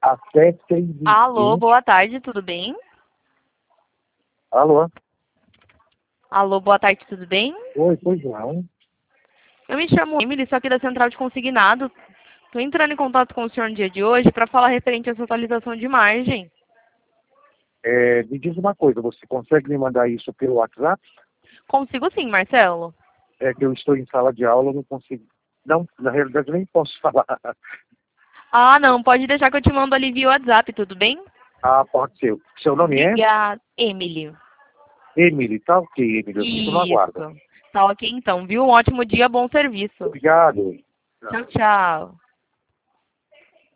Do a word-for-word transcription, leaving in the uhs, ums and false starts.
até seis e Alô, vinte. boa tarde, tudo bem? Alô? Alô, boa tarde, tudo bem? Oi, pois não. Eu me chamo Emily, sou aqui da Central de Consignado. Estou entrando em contato com o senhor no dia de hoje para falar referente à sua atualização de margem. É, me diz uma coisa, você consegue me mandar isso pelo WhatsApp? Consigo sim, Marcelo. É que eu estou em sala de aula, eu não consigo. Não, na realidade eu nem posso falar. Ah, não, pode deixar que eu te mando ali via WhatsApp, tudo bem? Ah, pode ser. Seu nome é? Obrigada, Emily. Emily, tá ok, Emily, eu fico no aguardo. Isso. Tá ok então, viu? Um ótimo dia, bom serviço. Obrigado. Tchau, tchau.